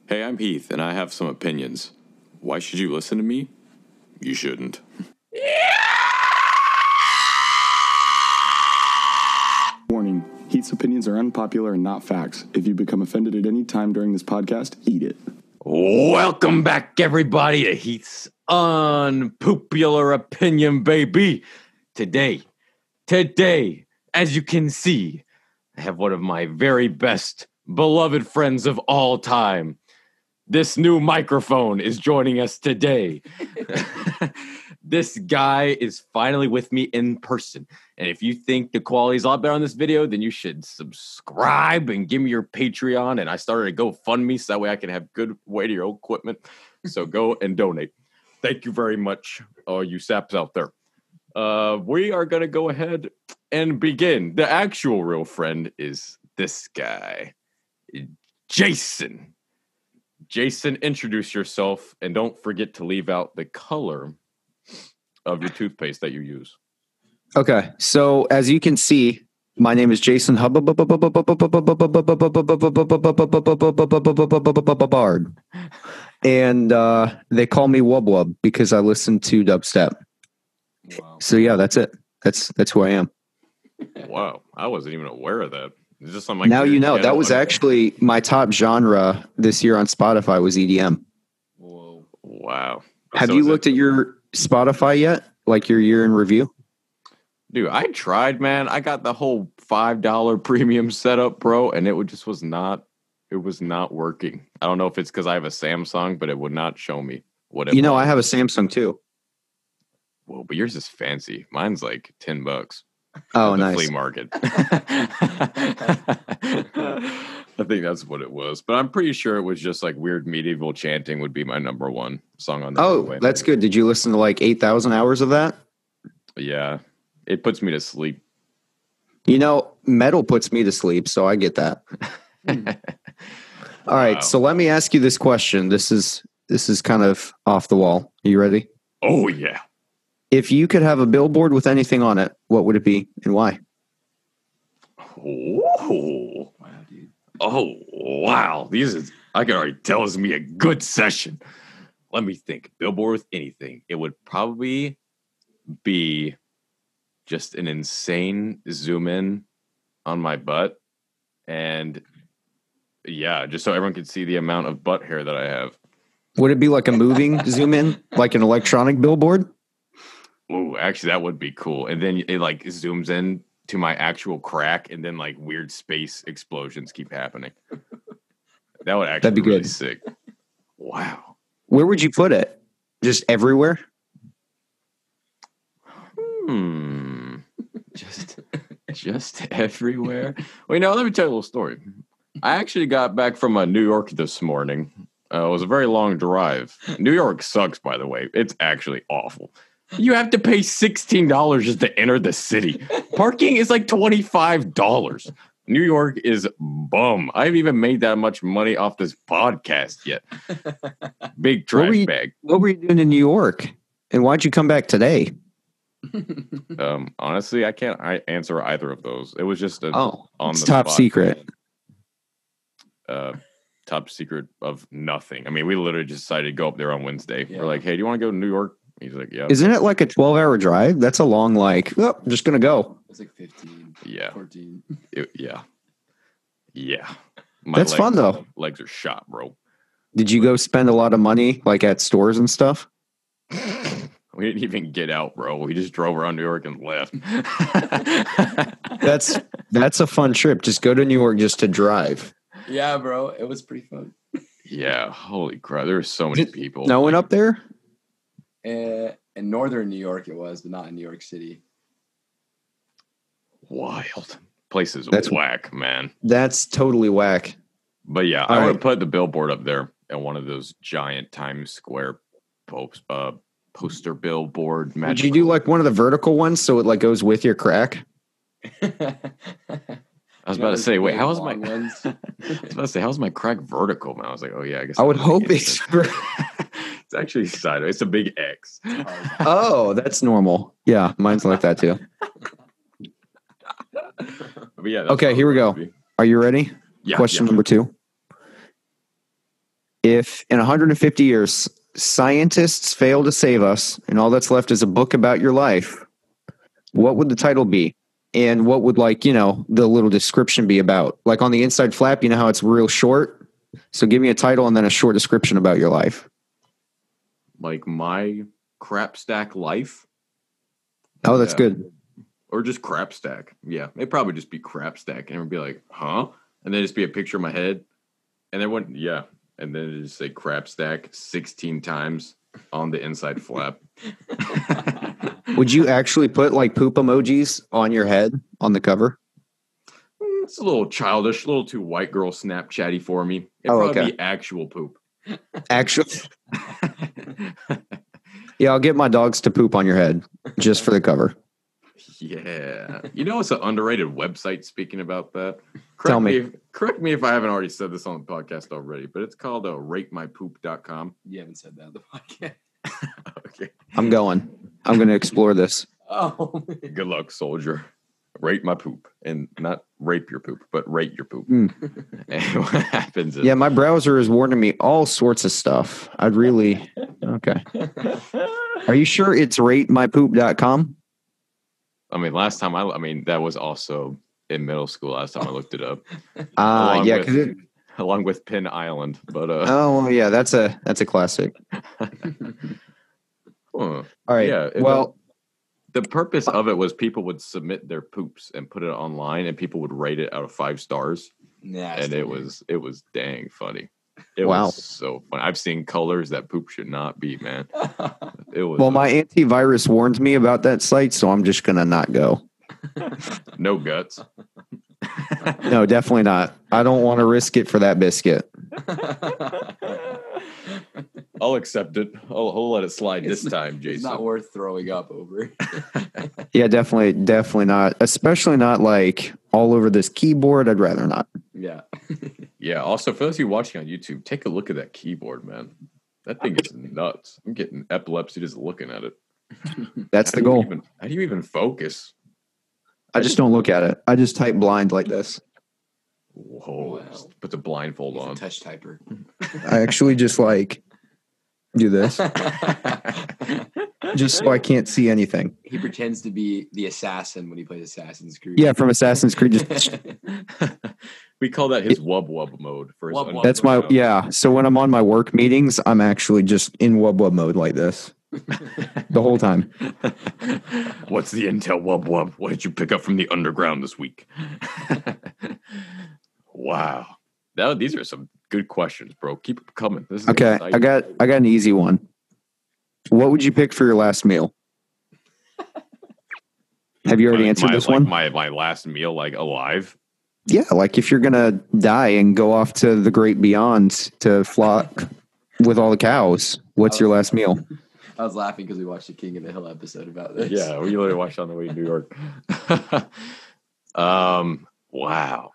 Hey, I'm Heath, and I have some opinions. Why should you listen to me? You shouldn't. Warning, Heath's opinions are unpopular and not facts. If you become offended at any time during this podcast, eat it. Welcome back, everybody, to Heath's Unpopular Opinion, baby. Today, as you can see, I have one of my very best beloved friends of all time. This new microphone is joining us today. This guy is finally with me in person. And if you think the quality is a lot better on this video, then you should subscribe and give me your Patreon. And I started a GoFundMe so that way I can have good weightier equipment. So go and donate. Thank you very much, all you saps out there. We are going to go ahead and begin. The actual real friend is this guy, Jason. Jason, introduce yourself, and don't forget to leave out the color of your toothpaste that you use. Okay, so as you can see, my name is Jason Hubbard, and they call me Wub Wub because I listen to dubstep. Wow. So yeah, that's it. That's who I am. Wow, I wasn't even aware of that. It's just something like now you know that was actually my top genre this year on Spotify was EDM. Whoa! Wow. Have you looked at your Spotify yet? Like your year in review? Dude, I tried, man. I got the whole $5 premium setup, bro, and it was not working. I don't know if it's because I have a Samsung, but it would not show me what it was. I have a Samsung too. Well, but yours is fancy. Mine's like $10. Oh, nice. Flea market. I think that's what it was. But I'm pretty sure it was just like weird medieval chanting would be my number one song on that. Oh, that's good. Did you listen to like 8,000 hours of that? Yeah. It puts me to sleep. Metal puts me to sleep, so I get that. All right, so let me ask you this question. This is kind of off the wall. Are you ready? Oh, yeah. If you could have a billboard with anything on it, what would it be and why? Oh, wow, dude. Oh, wow. I can already tell this is going to be a good session. Let me think. Billboard with anything. It would probably be just an insane zoom in on my butt. And yeah, just so everyone could see the amount of butt hair that I have. Would it be like a moving zoom in, like an electronic billboard? Ooh, actually, that would be cool. And then it like zooms in to my actual crack, and then like weird space explosions keep happening. That would actually be really good. Sick. Wow. Where would you put it? Just everywhere? Just everywhere. Well, let me tell you a little story. I actually got back from New York this morning. It was a very long drive. New York sucks, by the way. It's actually awful. You have to pay $16 just to enter the city. Parking is like $25. New York is bum. I haven't even made that much money off this podcast yet. Big trash bag. What were you doing in New York? And why'd you come back today? Honestly, I can't answer either of those. It was just it's top secret. Top secret of nothing. I mean, we literally just decided to go up there on Wednesday. Yeah. We're like, hey, do you want to go to New York? He's like, yeah. Isn't it like a 12-hour drive? That's a long, I'm just going to go. It's like 15. Yeah. 14. Yeah. That's fun, though. Legs are shot, bro. Did you go spend a lot of money, like at stores and stuff? We didn't even get out, bro. We just drove around New York and left. That's a fun trip. Just go to New York just to drive. Yeah, bro. It was pretty fun. Yeah. Holy crap. There were so many people. No one up there? In northern New York it was, but not in New York City. Wild. Places whack, man. That's totally whack. But yeah, I would put the billboard up there at one of those giant Times Square poster billboard. Would you do like one of the vertical ones so it like goes with your crack? I was about to say, wait, how's my crack vertical? Man, I was like, oh yeah, I guess I would hope it's it's actually sideways. It's a big X. Oh, that's normal. Yeah, mine's like that too. But yeah. Okay, here we go. Are you ready? Yeah. Question number 2. if in 150 years scientists fail to save us and all that's left is a book about your life, what would the title be? And what would, like, the little description be about? Like on the inside flap, you know how it's real short? So give me a title and then a short description about your life. Like my crap stack life. Oh, that's good. Or just crap stack. Yeah, it'd probably just be crap stack, and it would be like, huh? And then just be a picture of my head, and then and then it'd just say crap stack 16 times on the inside flap. Would you actually put like poop emojis on your head on the cover? It's a little childish, a little too white girl Snapchatty for me. It'd probably be actual poop. Actually, yeah, I'll get my dogs to poop on your head just for the cover. Yeah. It's an underrated website, speaking about that. Tell me. Correct me if I haven't already said this on the podcast already, but it's called ratemypoop.com. You haven't said that on the podcast. Okay. I'm going to explore this. Oh, good luck, soldier. Rate my poop. And not rape your poop, but rate your poop. Mm. And what happens is... Yeah, my browser is warning me all sorts of stuff. I'd really... Okay. Are you sure it's ratemypoop.com? I mean, last time that was also in middle school. Last time I looked it up. Yeah, along with Pin Island, but oh well, yeah, that's a classic. All right. Yeah. Well, the purpose of it was people would submit their poops and put it online, and people would rate it out of 5 stars. Yeah, and it was dang funny. It was so fun. I've seen colors that poop should not be, man. It was. Well, my antivirus warned me about that site, so I'm just gonna not go. No guts. No, definitely not. I don't want to risk it for that biscuit. I'll accept it. I'll let it slide this time, Jason. It's not worth throwing up over. Yeah, definitely not. Especially not like all over this keyboard. I'd rather not. Yeah. Yeah. Also, for those of you watching on YouTube, take a look at that keyboard, man. That thing is nuts. I'm getting epilepsy just looking at it. That's the goal. How do you even focus? I just don't look at it. I just type blind like this. Whoa. Wow. Put the blindfold on. Touch typer. I actually just like do this. Just so I can't see anything. He pretends to be the assassin when he plays Assassin's Creed. Yeah, from Assassin's Creed. Just we call that his wub wub mode. For his that's my yeah. So when I'm on my work meetings, I'm actually just in wub wub mode like this the whole time. What's the intel, wub wub? What did you pick up from the underground this week? Wow. Now these are some good questions, bro. Keep it coming. This is okay. exciting. I got an easy one. What would you pick for your last meal? Have you already answered this one? My last meal, like alive? Yeah, like if you're gonna die and go off to the great beyond to flock with all the cows, what's your last meal? I was laughing because we watched the King of the Hill episode about this. Yeah, we literally watched on the way to New York. Wow.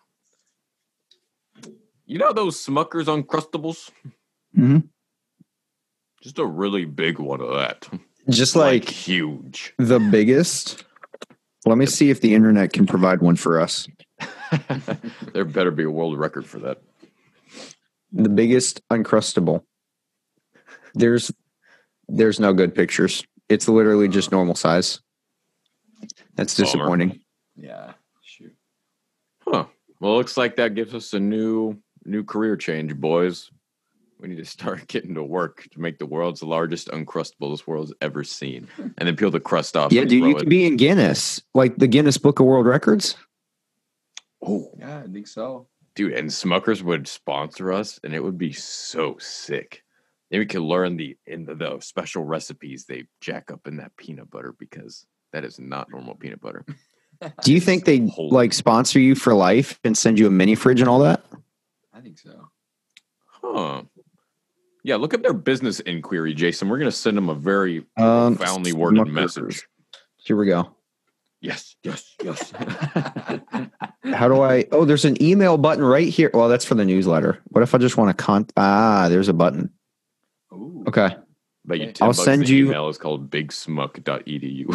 You know those Smucker's Uncrustables? Mm-hmm. Just a really big one of that. Just like huge. The biggest? Let me see if the internet can provide one for us. There better be a world record for that. The biggest Uncrustable. There's no good pictures. It's literally just normal size. That's disappointing. Yeah, shoot. Huh. Well, looks like that gives us a new career change, boys. We need to start getting to work to make the world's largest Uncrustable this world's ever seen. And then peel the crust off. Yeah, dude, you could be in Guinness. Like the Guinness Book of World Records. Oh, yeah, I think so. Dude, and Smuckers would sponsor us, and it would be so sick. Then we could learn the special recipes they jack up in that peanut butter, because that is not normal peanut butter. Do you think they like sponsor you for life and send you a mini fridge and all that? I think so. Huh. Yeah, look at their business inquiry, Jason. We're going to send them a very profoundly worded message. Here we go. Yes. How do I? Oh, there's an email button right here. Well, that's for the newsletter. What if I just want to there's a button. Ooh. Okay. But you I'll send you. Email is called bigsmuck.edu.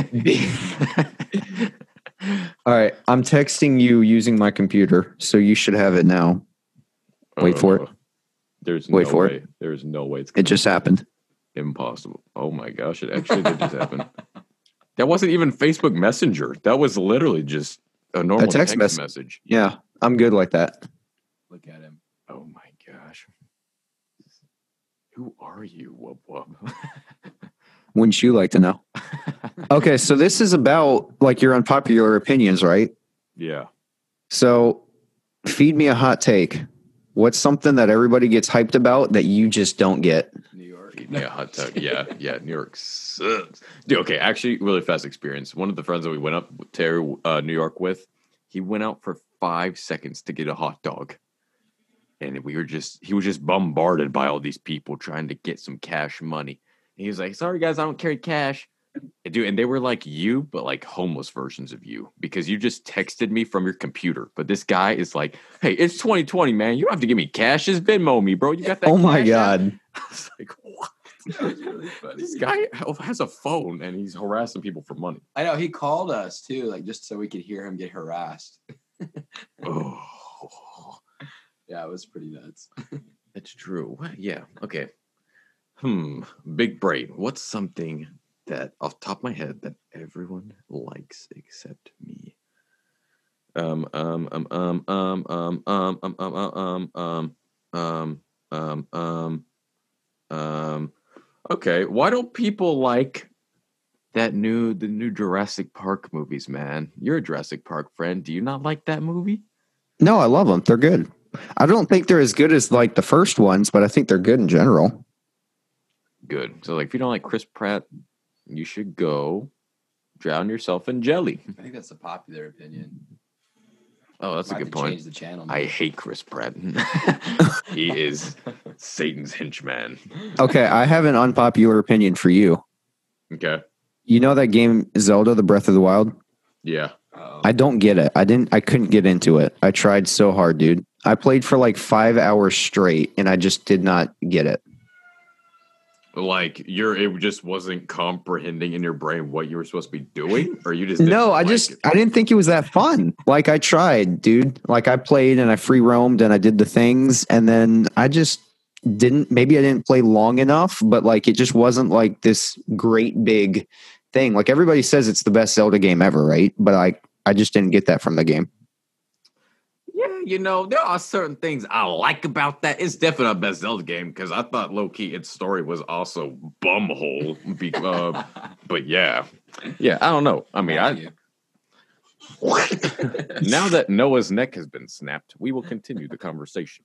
All right. I'm texting you using my computer, so you should have it now. Wait for it. There's Wait no for way. There's no way it's It just happened. impossible. Oh my gosh, it actually did just happen. That wasn't even Facebook Messenger. That was literally just a normal text message. Yeah, I'm good like that. Look at him. Oh my gosh. Who are you, Wub Wub? Wouldn't you like to know? Okay, so this is about like your unpopular opinions, right? Yeah. So feed me a hot take. What's something that everybody gets hyped about that you just don't get? New York. Yeah, hot tub. Yeah, New York sucks. Dude, okay, actually, really fast experience. One of the friends that we went up to New York with, he went out for 5 seconds to get a hot dog. And he was just bombarded by all these people trying to get some cash money. And he was like, sorry guys, I don't carry cash. And dude, and they were like you, but like homeless versions of you, because you just texted me from your computer. But this guy is like, hey, it's 2020, man. You don't have to give me cash. Just Venmo me, bro. You got that? Oh my Cash App?" God. I was like, what? That was really funny. This guy has a phone and he's harassing people for money. I know he called us too, like just so we could hear him get harassed. Oh, Yeah, it was pretty nuts. that's true. Yeah. Okay. Big brain. What's something that off the top of my head that everyone likes except me? Okay, why don't people like the new Jurassic Park movies, man? You're a Jurassic Park friend. Do you not like that movie? No, I love them. They're good. I don't think they're as good as like the first ones, but I think they're good in general. Good. So like if you don't like Chris Pratt, you should go drown yourself in jelly. I think that's a popular opinion. Oh, that's Might a have good to point. Change the channel. I hate Chris Pratt. He is Satan's henchman. Okay, I have an unpopular opinion for you. Okay. You know that game Zelda: The Breath of the Wild? Yeah. Uh-oh. I don't get it. I couldn't get into it. I tried so hard, dude. I played for like 5 hours straight and I just did not get it. Like it just wasn't comprehending in your brain what you were supposed to be doing, or you just No, I didn't like it? I didn't think it was that fun. Like I tried, dude. Like I played and I free roamed and I did the things and then I just maybe I didn't play long enough, but like it just wasn't like this great big thing. Like everybody says it's the best Zelda game ever, right? But I just didn't get that from the game. Yeah, there are certain things I like about that. It's definitely not best Zelda game because I thought low key its story was also bumhole. But yeah, I don't know. I mean, Thank you. now that Noah's neck has been snapped, we will continue the conversation.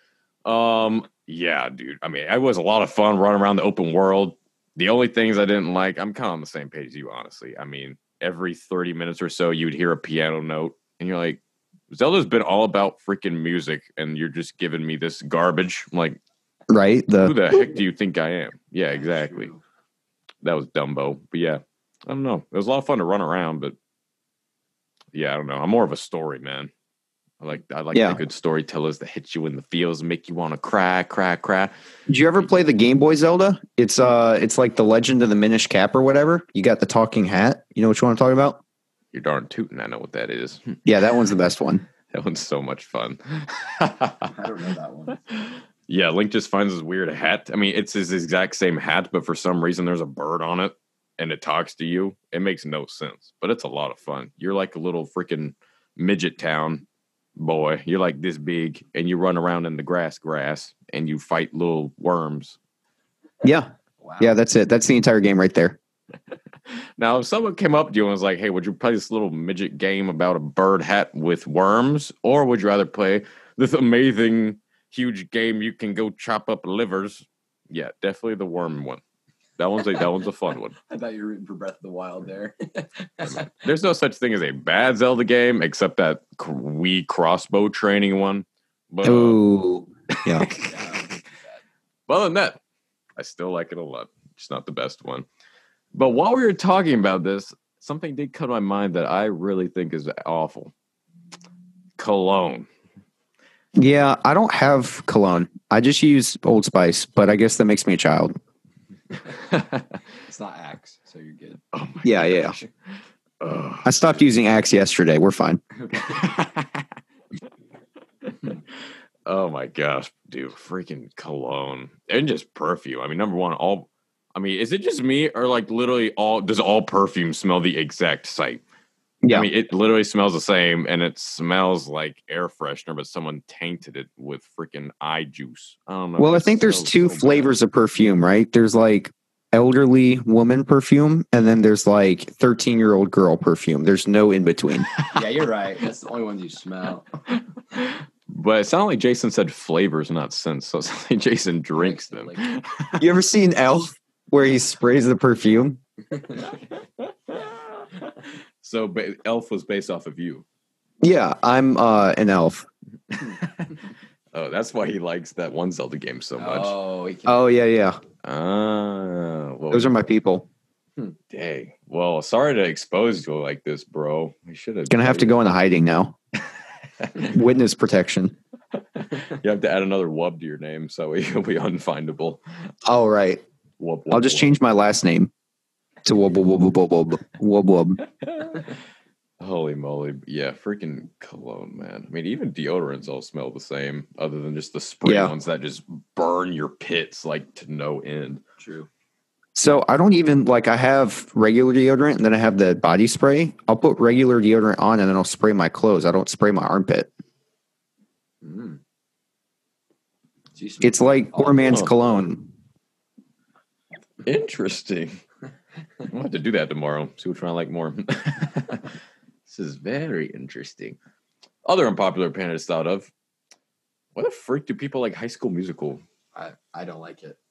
Yeah, dude. I mean, it was a lot of fun running around the open world. The only things I didn't like, I'm kind of on the same page as you, honestly. I mean, every 30 minutes or so, you'd hear a piano note, and you're like, Zelda's been all about freaking music, and you're just giving me this garbage. I'm like, Right? who the heck do you think I am? Yeah, exactly. True. That was Dumbo. But yeah, I don't know. It was a lot of fun to run around, but yeah, I don't know. I'm more of a story man. I like Yeah. the good storytellers that hit you in the feels and make you want to cry. Did you ever play the Game Boy Zelda? It's like the Legend of the Minish Cap or whatever. You got the talking hat. You know which one I'm talking about? You're darn tootin'. I know what that is. Yeah, that one's the best one. That one's so much fun. I don't know that one. Yeah, Link just finds his weird hat. I mean, it's his exact same hat, but for some reason there's a bird on it and it talks to you. It makes no sense, but it's a lot of fun. You're like a little freaking midget town boy. You're like this big and you run around in the grass and you fight little worms. Yeah. Wow. Yeah, that's it. That's the entire game right there. Now, if someone came up to you and was like, hey, would you play this little midget game about a bird hat with worms? Or would you rather play this amazing, huge game you can go chop up livers? Yeah, definitely the worm one. That one's a fun one. I thought you were rooting for Breath of the Wild there. There's no such thing as a bad Zelda game except that Wii crossbow training one. But, Oh, yeah. but other than that, I still like it a lot. It's not the best one. But while we were talking about this, something did come to my mind that I really think is awful. Cologne. Yeah, I don't have cologne. I just use Old Spice, but I guess that makes me a child. It's not Axe, so you're good. Oh my Yeah, yeah. gosh. Ugh. I stopped using Axe yesterday. We're fine. Oh my gosh, dude, freaking cologne and just perfume. I mean, number one, is it just me or like literally does all perfume smell the exact same? Yeah. I mean, it literally smells the same and it smells like air freshener, but someone tainted it with freaking eye juice. I don't know. Well, it I think there's smells two so bad. flavors of perfume, right? There's like elderly woman perfume, and then there's like 13-year-old girl perfume. There's no in between. Yeah, you're right. That's the only ones you smell. But it sounded like Jason said flavors, not scents. So it sounds like Jason drinks them. You ever seen Elf where he sprays the perfume? So Elf was based off of you. Yeah, I'm an elf. Oh, that's why he likes that one Zelda game so much. Oh, yeah. Well, Those are my people. dang. Well, sorry to expose you like this, bro. We should have. Gonna have to go into hiding now. Witness protection. You have to add another wub to your name so you'll be unfindable. All right. Wub, I'll just change my last name to Wub Wub Wub Wub Wub Wub. Holy moly. Yeah, freaking cologne, man. I mean, even deodorants all smell the same, other than just the spray ones that just burn your pits like to no end. True. So I don't even I have regular deodorant and then I have the body spray. I'll put regular deodorant on and then I'll spray my clothes. I don't spray my armpit. Mm. It's like poor man's cologne. Interesting. I'll have to do that tomorrow. See which one I like more. This is very interesting. Other unpopular opinion I just thought of. Why the frick do people like High School Musical? I don't like it.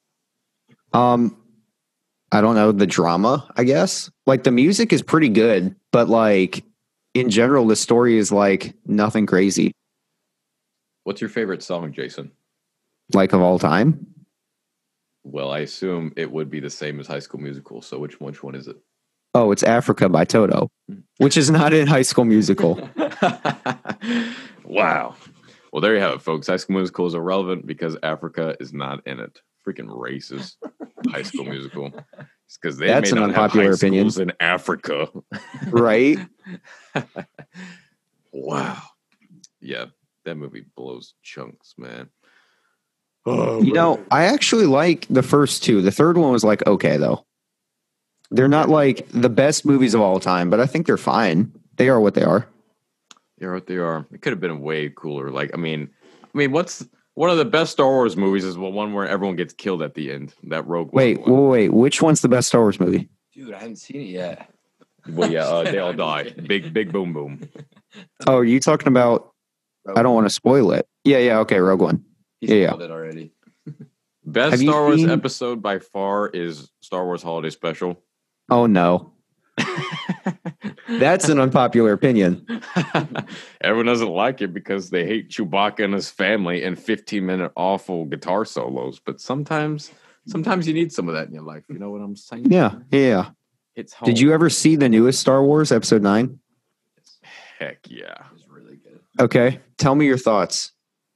I don't know, the drama, I guess. Like the music is pretty good, but like in general, the story is like nothing crazy. What's your favorite song, Jason? Like of all time? Well, I assume it would be the same as High School Musical. So which one is it? Oh, it's Africa by Toto, which is not in High School Musical. Wow. Well, there you have it, folks. High School Musical is irrelevant because Africa is not in it. Freaking racist. High School Musical. It's because they That's may an not have unpopular high opinion. schools in Africa. Right? Wow. Yeah, that movie blows chunks, man. You know, I actually like the first two. The third one was like, okay, though. They're not like the best movies of all time, but I think they're fine. They are what they are. They're what they are. It could have been way cooler. Like, I mean, what's one of the best Star Wars movies is the one where everyone gets killed at the end. That Rogue One. Wait. Which one's the best Star Wars movie? Dude, I haven't seen it yet. Well, yeah, they all die. Big boom boom. Oh, are you talking about? I don't want to spoil it. Yeah. Okay, Rogue One. He spoiled it already. Best Have you Star Wars seen- episode by far is Star Wars Holiday Special. Oh no. That's an unpopular opinion. Everyone doesn't like it because they hate Chewbacca and his family and 15-minute awful guitar solos. But sometimes you need some of that in your life. You know what I'm saying? Yeah. It's home. Did you ever see the newest Star Wars, Episode 9? Heck yeah. It was really good. Okay. Tell me your thoughts.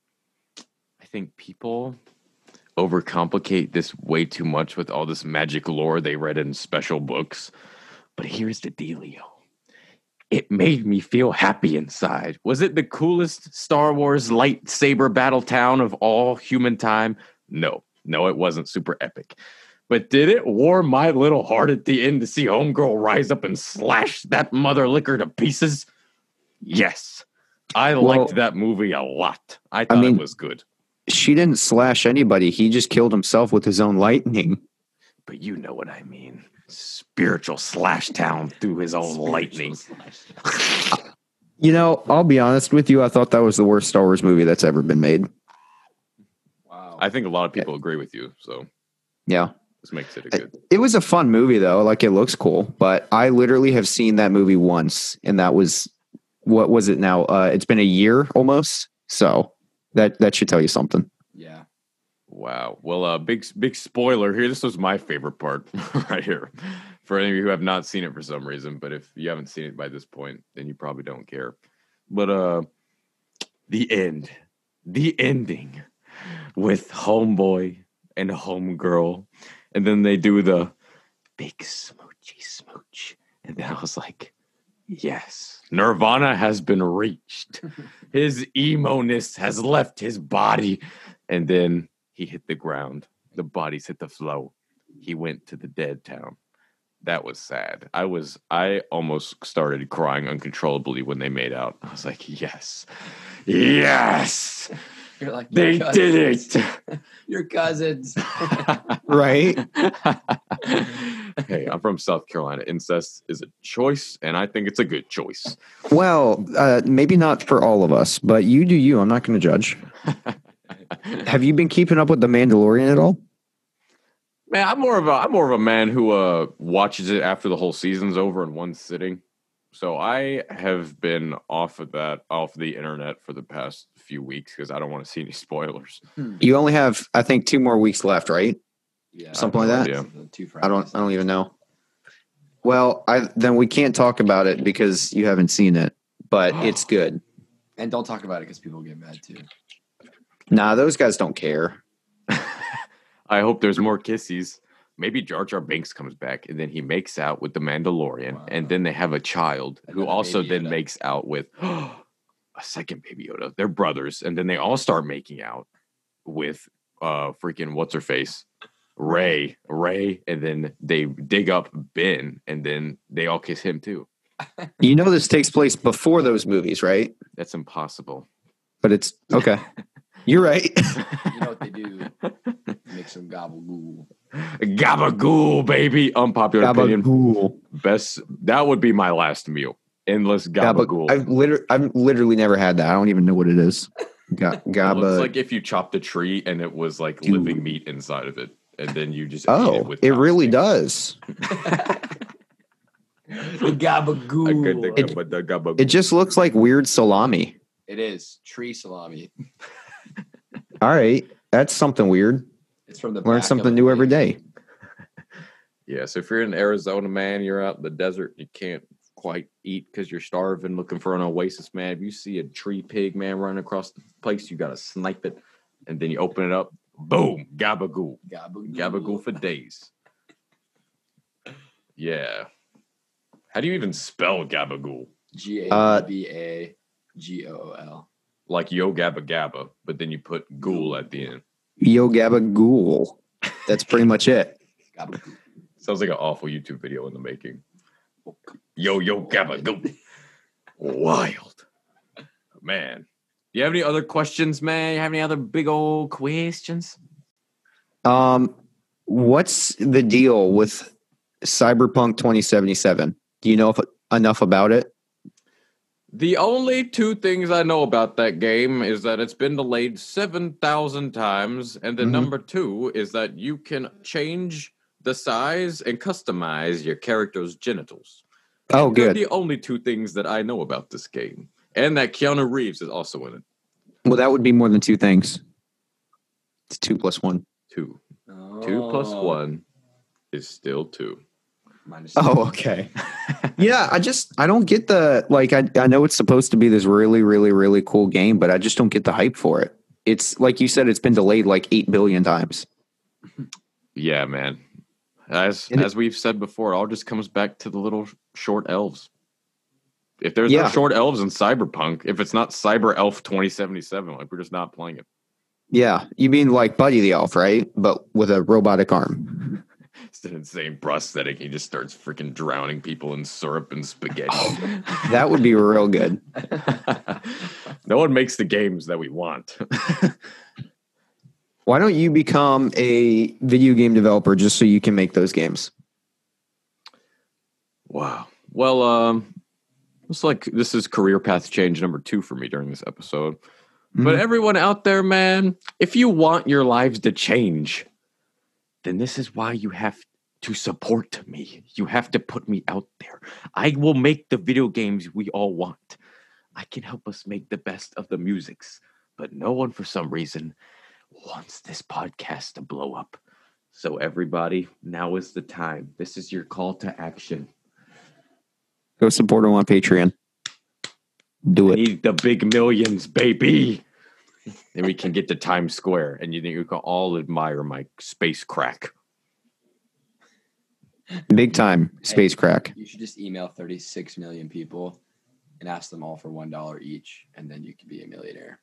I think people overcomplicate this way too much with all this magic lore they read in special books. But here's the dealio. It made me feel happy inside. Was it the coolest Star Wars lightsaber battle town of all human time? No, it wasn't super epic. But did it warm my little heart at the end to see Homegirl rise up and slash that mother liquor to pieces? Yes. I liked that movie a lot. I thought it was good. She didn't slash anybody. He just killed himself with his own lightning. But you know what I mean. Spiritual slash town through his own lightning. You know, I'll be honest with you. I thought that was the worst Star Wars movie that's ever been made. Wow. I think a lot of people agree with you. So Yeah. this makes it a good. It was a fun movie, though. Like, it looks cool. But I literally have seen that movie once. And that was, what was it now? It's been a year almost. So that should tell you something. Yeah. Wow. Well, big spoiler here. This was my favorite part right here. For any of you who have not seen it for some reason, but if you haven't seen it by this point, then you probably don't care. But the ending with Homeboy and Homegirl, and then they do the big smoochy smooch, and then I was like, Yes, Nirvana has been reached. His emo-ness has left his body. And then he hit the ground. The bodies hit the flow. He went to the dead town. That was sad. I almost started crying uncontrollably when they made out. I was like, yes. Yes. You're like, They did it. Your cousins. Right? Hey, I'm from South Carolina. Incest is a choice, and I think it's a good choice. Well, maybe not for all of us, but you do you. I'm not going to judge. Have you been keeping up with The Mandalorian at all? Man, I'm more of a man who watches it after the whole season's over in one sitting. So I have been off the internet for the past few weeks because I don't want to see any spoilers. You only have, I think, 2 more weeks left, right? Yeah, Something like that? Yeah. I don't even know. Well, then we can't talk about it because you haven't seen it, but it's good. And don't talk about it because people get mad too. Nah, those guys don't care. I hope there's more kissies. Maybe Jar Jar Binks comes back and then he makes out with the Mandalorian, Wow. and then they have a child who Another also Baby then Yoda. makes out with a second Baby Yoda. They're brothers, and then they all start making out with freaking what's her face, Ray, and then they dig up Ben, and then they all kiss him too. You know this takes place before those movies, right? That's impossible. But it's okay. You're right. You know what they do? Make some gabagool. Gabagool, baby. Unpopular opinion. Gabagool. Best. That would be my last meal. Endless gabagool. I've literally never had that. I don't even know what it is. Gaba. It's like if you chopped a tree and it was like Dude. living meat inside of it, and then you just eat it with it really chopsticks. does. The gabagool. The gabagool. It just looks like weird salami. It is tree salami. All right, that's something weird. It's from the Learn back of something a new every pig. day. Yeah, so if you're in Arizona, man, you're out in the desert, you can't quite eat because you're starving, looking for an oasis, man. If you see a tree pig, man, running across the place, you gotta snipe it, and then you open it up, boom, gabagool, gabagool for days. Yeah. How do you even spell gabagool? Gabagool. Like yo gabba gabba, but then you put ghoul at the end. Yo gabagool. That's pretty much it. Gabagool. Sounds like an awful YouTube video in the making. Yo gabba goo. Wild. Man. Do you have any other questions, man? You have any other big old questions? What's the deal with Cyberpunk 2077? Do you know enough about it? The only 2 things I know about that game is that it's been delayed 7,000 times, and then number 2 is that you can change the size and customize your character's genitals. Oh, They're good. the only 2 things that I know about this game, and that Keanu Reeves is also in it. Well, that would be more than 2 things. It's 2 plus 1. 2. 2 plus 1 is still 2. Minus Oh, okay. Yeah, I don't get the, like, I know it's supposed to be this really, really, really cool game, but I just don't get the hype for it. It's like you said, it's been delayed like 8 billion times. Yeah, man. As we've said before, it all just comes back to the little short elves. If there's no short elves in Cyberpunk, if it's not Cyber Elf 2077, like we're just not playing it. Yeah, you mean like Buddy the Elf, right? But with a robotic arm. It's an insane prosthetic. He just starts freaking drowning people in syrup and spaghetti. That would be real good. No one makes the games that we want. Why don't you become a video game developer just so you can make those games? Wow. Well, looks like this is career path change number 2 for me during this episode. But everyone out there, man, if you want your lives to change, then this is why you have to support me. You have to put me out there. I will make the video games we all want. I can help us make the best of the musics. But no one, for some reason, wants this podcast to blow up. So everybody, now is the time. This is your call to action. Go support them on Patreon. Do I it. need the big millions, baby. Then we can get to Times Square, and you can all admire my space crack. Big time space crack. You should just email 36 million people and ask them all for $1 each, and then you can be a millionaire.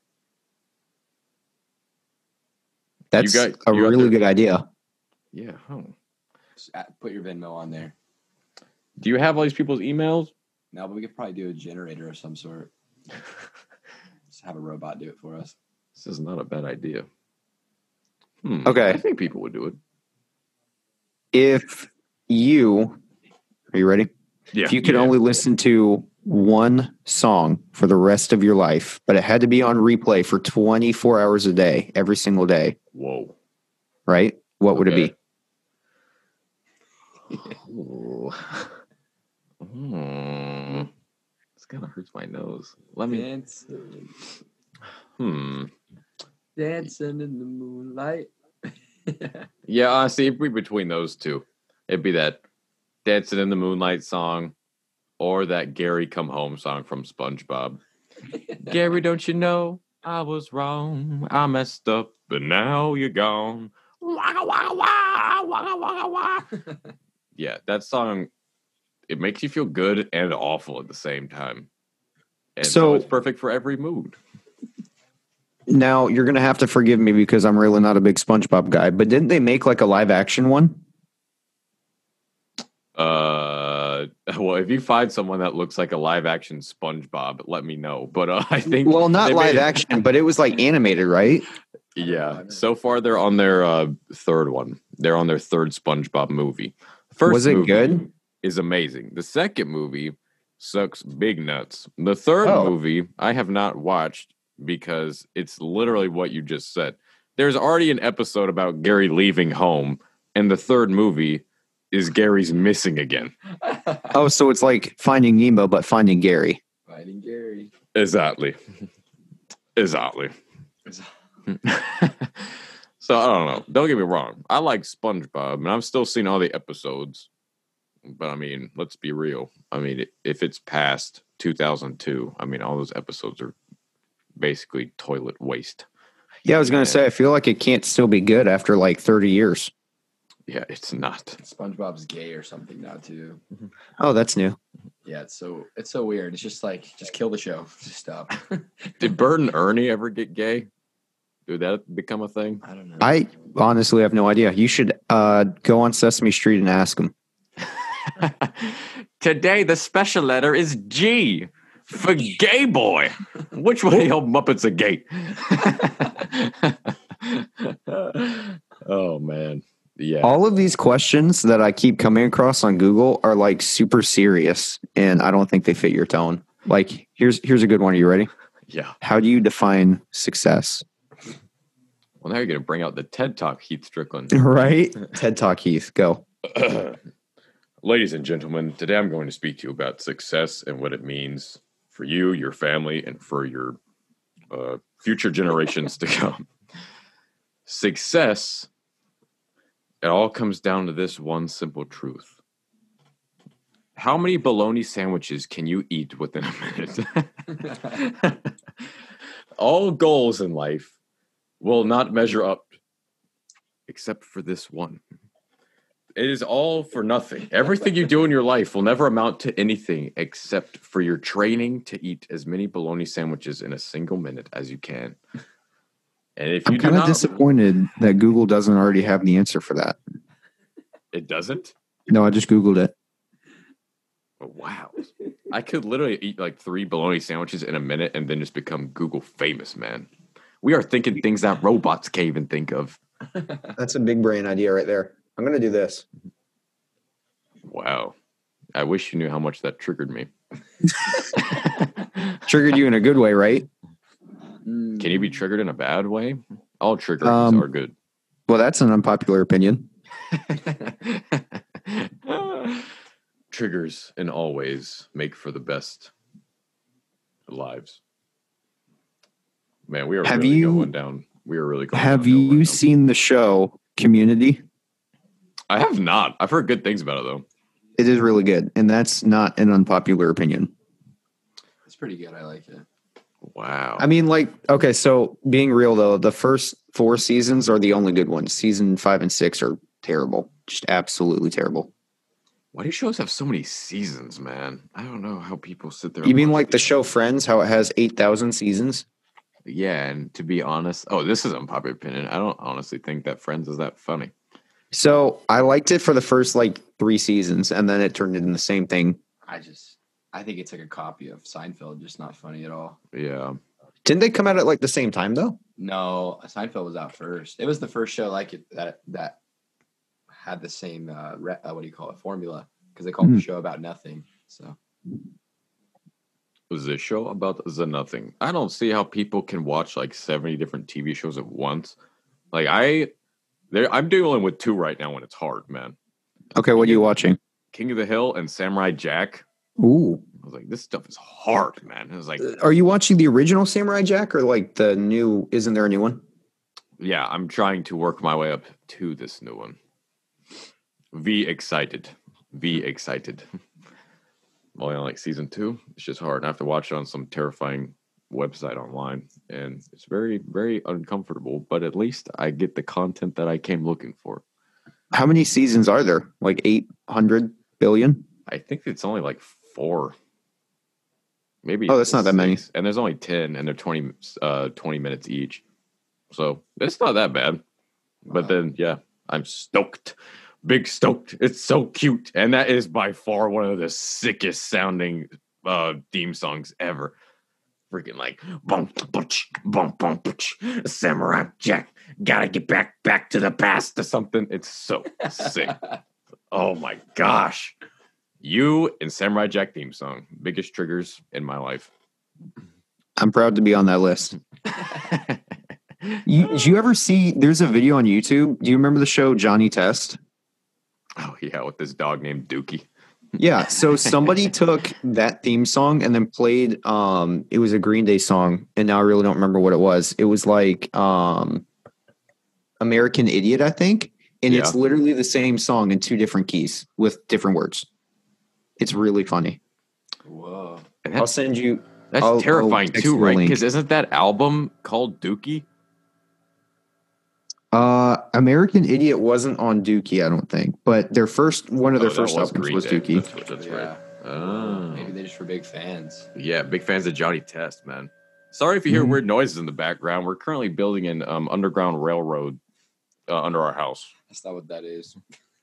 That's You got really good idea. Yeah. Huh. Just put your Venmo on there. Do you have all these people's emails? No, but we could probably do a generator of some sort. Just have a robot do it for us. This is not a bad idea. Okay. I think people would do it. If you, are you ready? Yeah. If you could only listen to one song for the rest of your life, but it had to be on replay for 24 hours a day, every single day, Whoa. right? What would it be? Ooh. This kind of hurts my nose. Let me. Dancing in the moonlight. Yeah, honestly, it'd be between those two. It'd be that Dancing in the Moonlight song or that Gary Come Home song from SpongeBob. Gary, don't you know I was wrong? I messed up, but now you're gone. Waka, waka, waka, waka, waka, waka. Yeah, that song, it makes you feel good and awful at the same time. And so it's perfect for every mood. Now, you're going to have to forgive me because I'm really not a big SpongeBob guy, but didn't they make like a live action one? Well, if you find someone that looks like a live action SpongeBob, let me know. But I think not live action, but it was like animated, right? Yeah. So far, they're on their third one. They're on their third SpongeBob movie. First was it movie good? Is amazing. The second movie sucks big nuts. The third movie I have not watched because it's literally what you just said. There's already an episode about Gary leaving home, and the third movie is Gary's missing again. Oh, so it's like Finding Nemo, but Finding Gary. Finding Gary. Exactly. So I don't know. Don't get me wrong. I like SpongeBob, and I've still seen all the episodes. But I mean, let's be real. I mean, if it's past 2002, I mean, all those episodes are basically toilet waste. Yeah, I was going to say, I feel like it can't still be good after like 30 years. Yeah, it's not. SpongeBob's gay or something now too. Oh, that's new. Yeah, it's so weird. It's just like, just kill the show. Just stop. Did Bert and Ernie ever get gay? Did that become a thing? I don't know. I honestly have no idea. You should go on Sesame Street and ask them. Today, the special letter is G for gay boy. Which one of y'all Muppets are gay? Oh, man. Yeah. All of these questions that I keep coming across on Google are like super serious, and I don't think they fit your tone. Like, here's a good one. Are you ready? Yeah. How do you define success? Well, now you're going to bring out the TED Talk, Heath Strickland. Right? TED Talk, Heath. Go. Ladies and gentlemen, today I'm going to speak to you about success and what it means for you, your family, and for your future generations to come. Success, it all comes down to this one simple truth. How many bologna sandwiches can you eat within a minute? All goals in life will not measure up except for this one. It is all for nothing. Everything you do in your life will never amount to anything except for your training to eat as many bologna sandwiches in a single minute as you can. And if you I'm kind of disappointed that Google doesn't already have the answer for that. It doesn't? No, I just Googled it. Oh, wow. I could literally eat like 3 bologna sandwiches in a minute and then just become Google famous, man. We are thinking things that robots can't even think of. That's a big brain idea right there. I'm going to do this. Wow. I wish you knew how much that triggered me. Triggered you in a good way, right? Can you be triggered in a bad way? All triggerings are good. Well, that's an unpopular opinion. Triggers in all ways make for the best lives. Man, we are going down. We are really going down. Have you seen the show Community? I have not. I've heard good things about it, though. It is really good, and that's not an unpopular opinion. It's pretty good. I like it. Wow. I mean, like, okay, so being real, though, the first 4 seasons are the only good ones. Season 5 and 6 are terrible. Just absolutely terrible. Why do shows have so many seasons, man? I don't know how people sit there. You and mean watch like the these. show Friends, how it has 8,000 seasons? Yeah, and to be honest, this is unpopular opinion. I don't honestly think that Friends is that funny. So I liked it for the first like 3 seasons, and then it turned into the same thing. I think it's like a copy of Seinfeld, just not funny at all. Yeah. Didn't they come out at like the same time though? No, Seinfeld was out first. It was the first show like it that had the same what do you call it, formula, because they called the show about nothing. So Was this show about the nothing? I don't see how people can watch like 70 different TV shows at once. Like I'm dealing with 2 right now and it's hard, man. Okay, what are you watching? King of the Hill and Samurai Jack. Ooh. I was like, this stuff is hard, man. It was like, Are you watching the original Samurai Jack or like the new? Isn't there a new one? yeah, I'm trying to work my way up to this new one. Be excited. Only on like season 2. It's just hard. I have to watch it on some terrifying website online, and it's very, very uncomfortable. But at least I get the content that I came looking for. How many seasons are there? Like 800 billion? I think it's only like 4. Maybe. Oh, that's not that many. 6. And there's only 10, and they're 20 minutes each. So it's not that bad. But then, yeah, I'm stoked. Big stoked. It's so cute. And that is by far one of the sickest sounding theme songs ever. Freaking like bump, bump, Samurai Jack. Gotta get back to the past or something. It's so sick. Oh my gosh. You and Samurai Jack theme song. Biggest triggers in my life. I'm proud to be on that list. Did you ever see? There's a video on YouTube. Do you remember the show Johnny Test? Oh yeah, with this dog named Dookie. Yeah. So somebody took that theme song and then played. It was a Green Day song, and now I really don't remember what it was. It was like American Idiot, I think, and it's literally the same song in 2 different keys with different words. It's really funny. whoa, And I'll send you. That's terrifying text too, you the right? link. Because isn't that album called Dookie? American Idiot wasn't on Dookie, I don't think, but one of their first albums was Dookie. That's yeah. right. Oh. Maybe they just were big fans. Yeah, big fans of Johnny Test, man. Sorry if you hear weird noises in the background. We're currently building an underground railroad under our house. That's not what that is.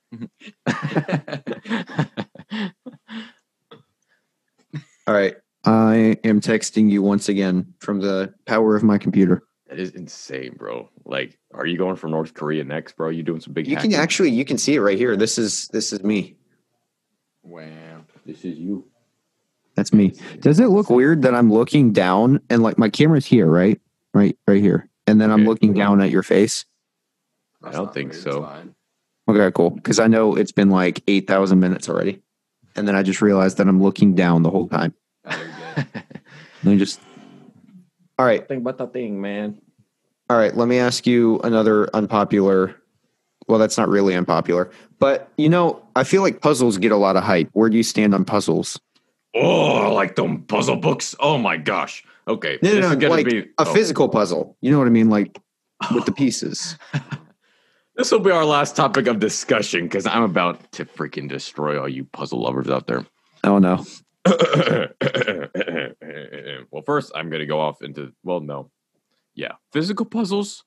All right. I am texting you once again from the power of my computer. That is insane, bro. Like, are you going for North Korea next, bro? You doing some big You can hacking? you can see it right here. This is me. Wow. This is you. That's me. Does it look weird that I'm looking down and like my camera's here, right? Right here. And then I'm Okay. looking down at your face. I don't think It's so. fine. Okay, cool. Because I know it's been like 8,000 minutes already. And then I just realized that I'm looking down the whole time. Oh, you're good. Let me just. All right. Think about that thing, man. All right. Let me ask you another unpopular. Well, that's not really unpopular. But, I feel like puzzles get a lot of hype. Where do you stand on puzzles? Oh, I like them puzzle books. Oh my gosh. Okay. No, this is gonna like be a physical puzzle. You know what I mean? Like with the pieces. This will be our last topic of discussion because I'm about to freaking destroy all you puzzle lovers out there. Oh, no. Well, first I'm going to go off into, no. Yeah. Physical puzzles,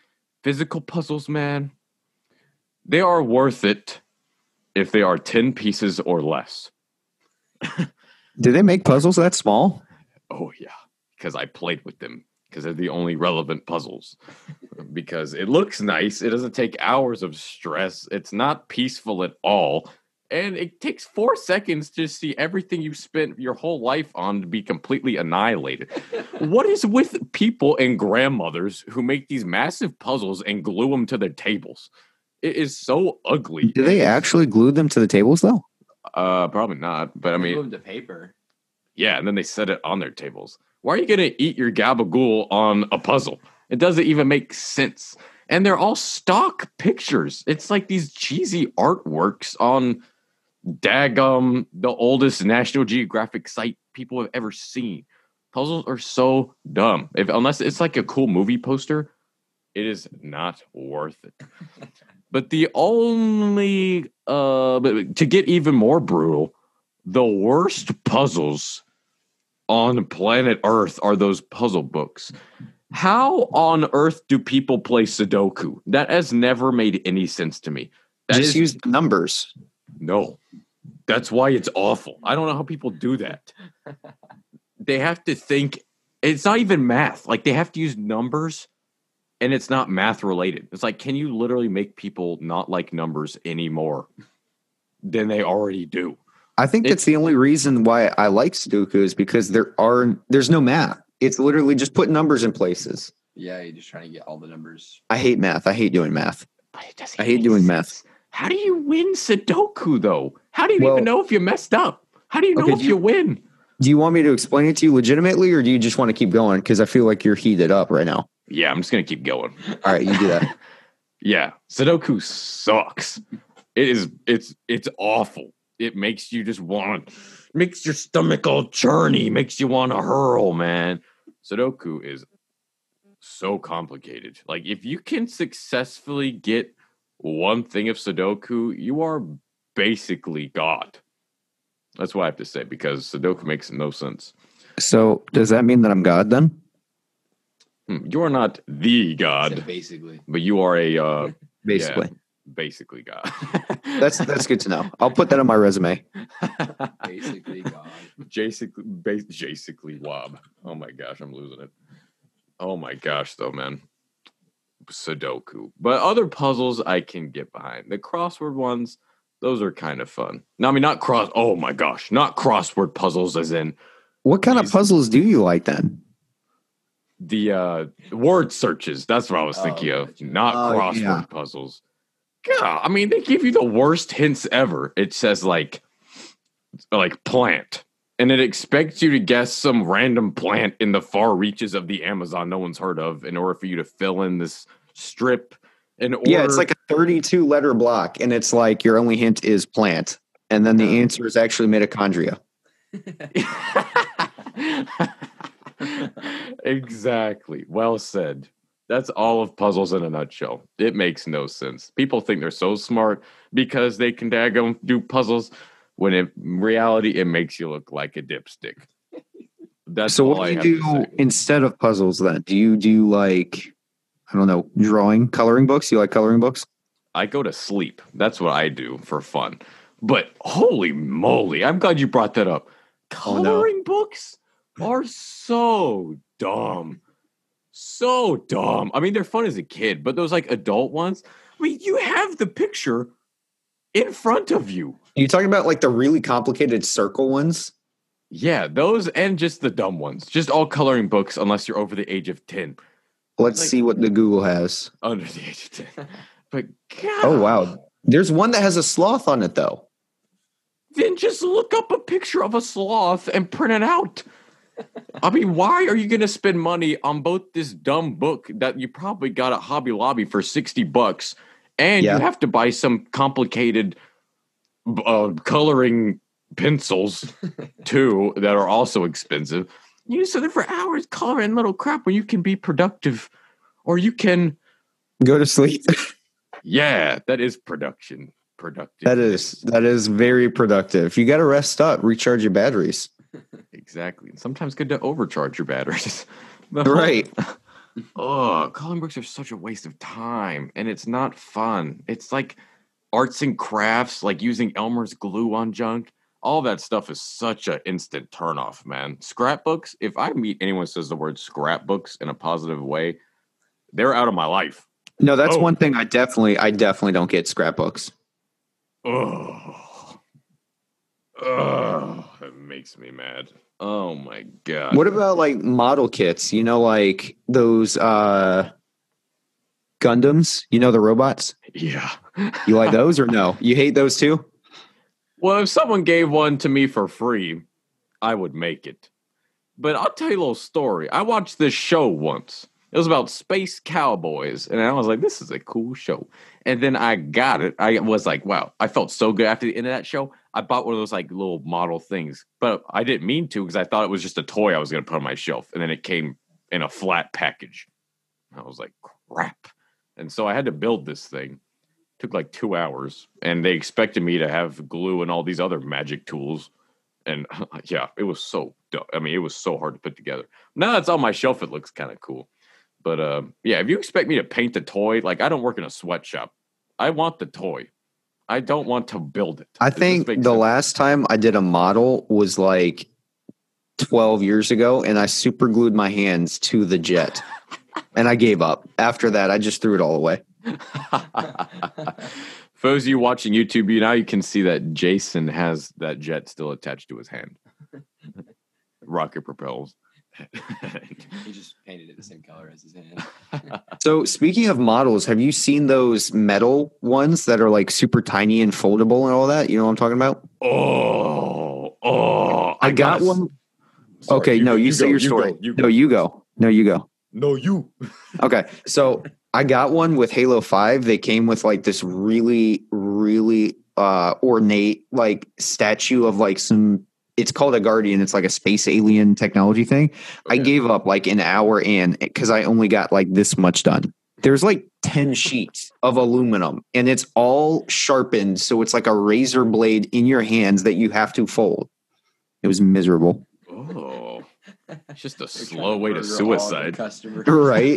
man, they are worth it if they are 10 pieces or less. Do they make puzzles that small? Oh, yeah. Because I played with them. Because they're the only relevant puzzles. Because it looks nice. It doesn't take hours of stress. It's not peaceful at all. And it takes 4 seconds to see everything you spent your whole life on to be completely annihilated. What is with people and grandmothers who make these massive puzzles and glue them to their tables? It is so ugly. Do they actually glue them to the tables, though? Probably not. But I They mean, glue 'em to paper. yeah, and then they set it on their tables. Why are you going to eat your gabagool on a puzzle? It doesn't even make sense. And they're all stock pictures. It's like these cheesy artworks on the oldest National Geographic site people have ever seen. Puzzles are so dumb. Unless it's like a cool movie poster, it is not worth it. But the only but to get even more brutal, the worst puzzles on planet Earth are those puzzle books. How on earth do people play Sudoku? That has never made any sense to me. That Just is use numbers. no. That's why it's awful. I don't know how people do that. They have to think. It's not even math. Like they have to use numbers, and it's not math related. It's like, can you literally make people not like numbers anymore than they already do? I think that's the only reason why I like Sudoku is because there's no math. It's literally just put numbers in places. Yeah, you're just trying to get all the numbers. I hate math. I hate doing math. But it doesn't I hate make doing sense. math. How do you win Sudoku though? How do you Well- even know if you messed up? How do you know Okay, if you win? Do you want me to explain it to you legitimately, or do you just want to keep going? Because I feel like you're heated up right now. Yeah, I'm just gonna keep going. All right, you do that. Yeah, Sudoku sucks. It's awful. It makes you just makes your stomach all churny, makes you want to hurl, man. Sudoku is so complicated. Like if you can successfully get one thing of Sudoku, you are basically God. That's what I have to say because Sudoku makes no sense. So does that mean that I'm God then? You are not the Said God, basically. but you are a Basically, basically God. that's good to know. I'll put that on my resume. Basically, God. basically wob. Oh my gosh, I'm losing it. Oh my gosh, though, man. Sudoku. But other puzzles I can get behind. The crossword ones, those are kind of fun. No, I mean not oh my gosh, not crossword puzzles as in What kind of These- puzzles do you like then? the word searches. That's what I was thinking of. gotcha. Not Oh, crossword yeah. puzzles. God, I mean, they give you the worst hints ever. It says like plant. And it expects you to guess some random plant in the far reaches of the Amazon no one's heard of in order for you to fill in this strip in order. Yeah, it's like a 32 letter block, and it's like your only hint is plant, and then the answer is actually mitochondria. Exactly. Well said. That's all of puzzles in a nutshell. It makes no sense. People think they're so smart because they can daggone do puzzles when in reality it makes you look like a dipstick. That's So all what I do you have do to say. instead of puzzles then? Do you do like, I don't know, drawing, coloring books? You like coloring books? I go to sleep. That's what I do for fun. But holy moly, I'm glad you brought that up. Oh, no. Coloring books are so dumb. So dumb. I mean, they're fun as a kid, but those like adult ones, I mean, you have the picture in front of you. You talking about like the really complicated circle ones? Yeah, those and just the dumb ones. Just all coloring books unless you're over the age of 10. Let's Like- see what the Google has. Under the age of 10. But God. Oh wow. There's one that has a sloth on it though. Then just look up a picture of a sloth and print it out. I mean, why are you going to spend money on both this dumb book that you probably got at Hobby Lobby for $60 and Yeah. you have to buy some complicated coloring pencils too that are also expensive? You sit there for hours coloring little crap when you can be productive or you can, Go to sleep. yeah, that is productive. that is very productive. You got to rest up, recharge your batteries. Exactly. And sometimes good to overcharge your batteries. The whole- Right. Oh, coloring books are such a waste of time and it's not fun. It's like arts and crafts, like using Elmer's glue on junk. All that stuff is such an instant turnoff, man. Scrapbooks, if I meet anyone who says the word scrapbooks in a positive way, they're out of my life. No, that's Oh. one thing I definitely don't get scrapbooks. Oh. Oh, that makes me mad. Oh my god. What about like model kits? You know, like those Gundams, you know, the robots? Yeah. You like those or no? You hate those too? Well, if someone gave one to me for free, I would make it. But I'll tell you a little story. I watched this show once. It was about space cowboys, and I was like, this is a cool show. And then I got it. I was like, wow, I felt so good after the end of that show. I bought one of those like little model things, but I didn't mean to because I thought it was just a toy I was going to put on my shelf. And then it came in a flat package. I was like, crap. And so I had to build this thing. Took like 2 hours, and they expected me to have glue and all these other magic tools. And yeah, it was so dumb. I mean, it was so hard to put together. Now that's on my shelf. It looks kind of cool. But yeah, if you expect me to paint the toy, like I don't work in a sweatshop. I want the toy. I don't want to build it. I Does this think make the sense? last time I did a model was like 12 years ago, and I super glued my hands to the jet, and I gave up. After that, I just threw it all away. For those of you watching YouTube, now you can see that Jason has that jet still attached to his hand. Rocket propels. He just painted it the same color as his hand. So speaking of models, have you seen those metal ones that are like super tiny and foldable and all that? You know what I'm talking about? Oh! I got one. Sorry, Okay, no, you say your story. No, you go. No, you go. No, you. Okay, so I got one with Halo 5. They came with like this really, really ornate like statue of like some, it's called a Guardian. It's like a space alien technology thing. I Okay. gave up like an hour in because I only got like this much done. There's like 10 sheets of aluminum and it's all sharpened. So it's like a razor blade in your hands that you have to fold. It was miserable. Oh, it's just a They're trying slow way to murder all their suicide. customers. Right?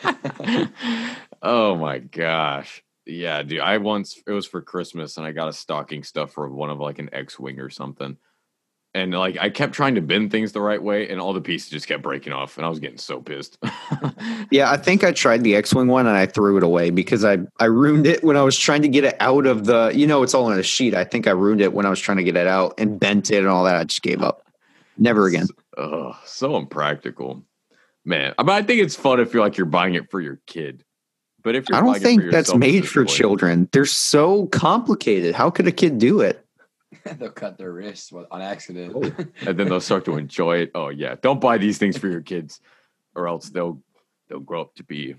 Oh my gosh. Yeah, dude. It was for Christmas and I got a stocking stuff for one of like an X-Wing or something. And like I kept trying to bend things the right way and all the pieces just kept breaking off and I was getting so pissed. Yeah, I think I tried the X-Wing one and I threw it away because I ruined it when I was trying to get it out of the, it's all on a sheet. I think I ruined it when I was trying to get it out and bent it and all that. I just gave up. Never again. Oh, so impractical. Man, I mean, I think it's fun if you're buying it for your kid. But if you're I don't buying it think for that's yourself, made it's a for joy. children. They're so complicated. How could a kid do it? They'll cut their wrists on accident. And then they'll start to enjoy it. Oh yeah, don't buy these things for your kids, or else they'll grow up to be,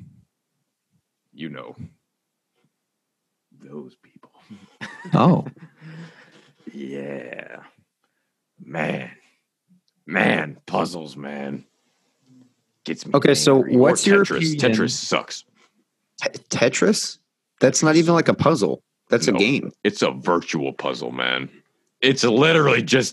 those people. Oh, Yeah, man, puzzles, man, gets me. Okay, so angry. Or what's your Tetris? opinion? Tetris sucks. Tetris? That's not even like a puzzle. That's a No, game. It's a virtual puzzle, man. It's literally it's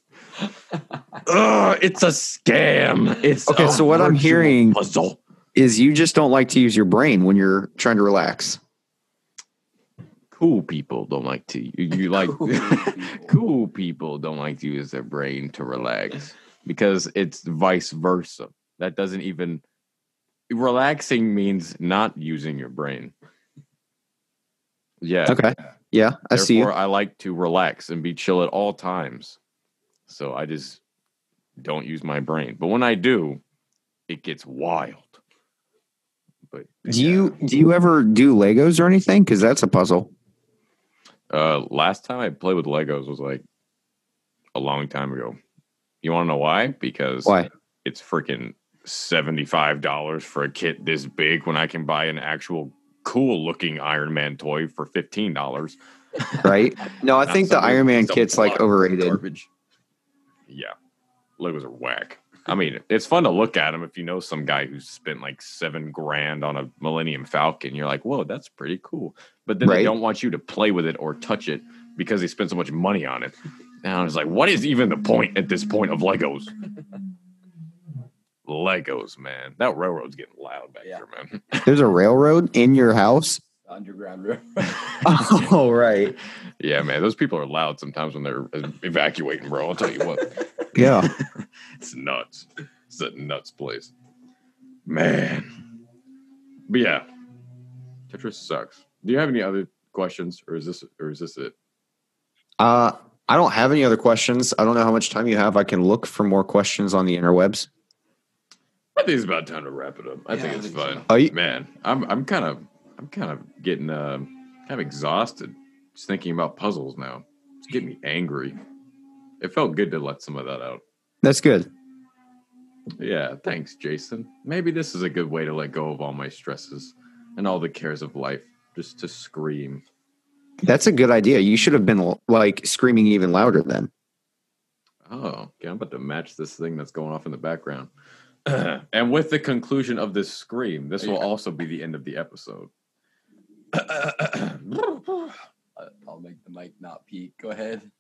a scam. It's Okay, a so what I'm virtual hearing- puzzle. Is you just don't like to use your brain when you're trying to relax. Cool people don't like to. You like cool people don't like to use their brain to relax because it's vice versa. That doesn't even relaxing means not using your brain. Yeah. Okay. Yeah, I see you. Therefore, I like to relax and be chill at all times. So I just don't use my brain. But when I do, it gets wild. But Do you ever do Legos or anything? Because that's a puzzle. last time I played with Legos was like a long time ago. You want to know why? Because Why? it's freaking $75 for a kit this big when I can buy an actual cool looking Iron Man toy for $15. Right? No, I Not think the some Iron Man some kit's like block overrated. Garbage. Yeah, Legos are whack. I mean, it's fun to look at them if you know some guy who's spent like $7,000 on a Millennium Falcon. You're like, whoa, that's pretty cool. But then they Right. don't want you to play with it or touch it because they spent so much money on it. And I was like, what is even the point at this point of Legos? Legos, man. That railroad's getting loud back Yeah. there, man. There's a railroad in your house? Underground Railroad. Oh, right. Yeah, man. Those people are loud sometimes when they're evacuating, bro. I'll tell you what. Yeah. It's nuts. It's a nuts place. Man. But yeah. Tetris sucks. Do you have any other questions or is this it? I don't have any other questions. I don't know how much time you have. I can look for more questions on the interwebs. I think it's about time to wrap it up. I Yeah, think I it's think fun. so. Are you- Man, I'm kind of getting kind of exhausted just thinking about puzzles now. It's getting me angry. It felt good to let some of that out. That's good. Yeah, thanks, Jason. Maybe this is a good way to let go of all my stresses and all the cares of life, just to scream. That's a good idea. You should have been like screaming even louder then. Oh, okay, I'm about to match this thing that's going off in the background. And with the conclusion of this scream, this will also be the end of the episode. Pete. Go ahead.